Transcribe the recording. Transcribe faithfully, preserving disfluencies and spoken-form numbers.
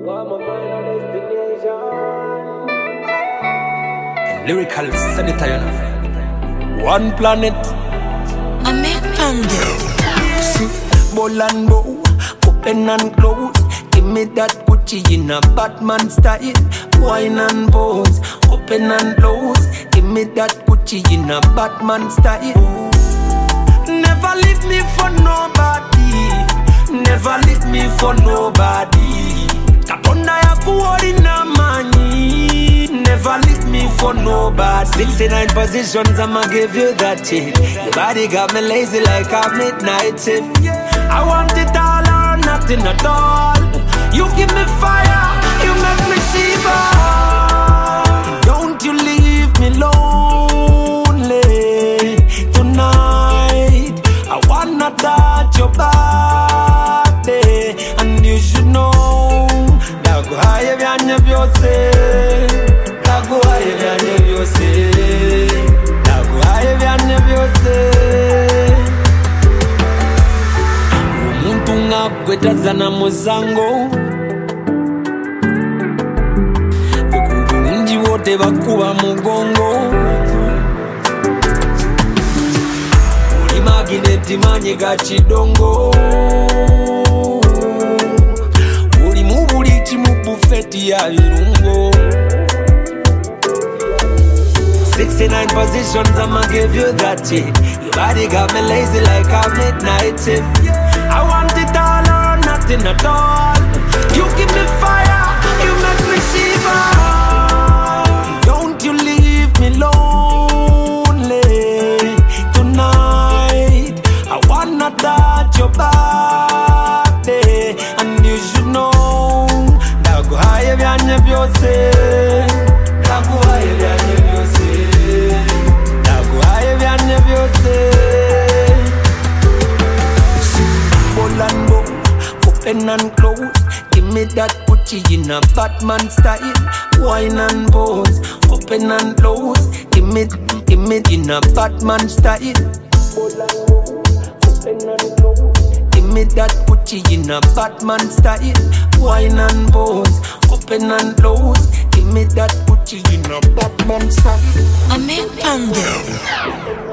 Lyrical senator, one planet. I make thunder. Ball and bow, open and close. Give me that Gucci in a Batman style. Wine and bows, open and close. Give me that Gucci in a Batman style. Never leave me for nobody. Never leave me for nobody. Katonda ya kuori na mani. Never leave me for nobody. sixty-nine positions, I'ma give you that shit. Your body got me lazy like a midnight shift. I want it all or nothing at all. You give me fire, you make me shiver. Don't you leave me lonely tonight. I wanna touch your body, and you should know that go higher than your beauty. That go higher than your beauty. That go higher than your beauty. Umuntu ngagwetazana muzango. Ukubunji wote bakuba mugongo. Magineti manyega chidongo. Uli mubuliti mubufeti ya virungo. sixty-nine positions, I'ma give you that shit. Your body got me lazy like a midnight shift. I want it all or nothing at all. You give me fire, you make me shiver. Don't you leave me lonely tonight. I wanna touch your body, and you should know that go higher than your beauty. That go higher than your beauty. That go higher than your beauty. Ball and bow, open and close. Give me that Gucci in a Batman style. Wine and bows, open and close. Give me, give me in a Batman style. Ball and bow. Give me that Gucci in a Batman style. Wine and bows, open and close. Give me that Gucci in a Batman style. I make thunder.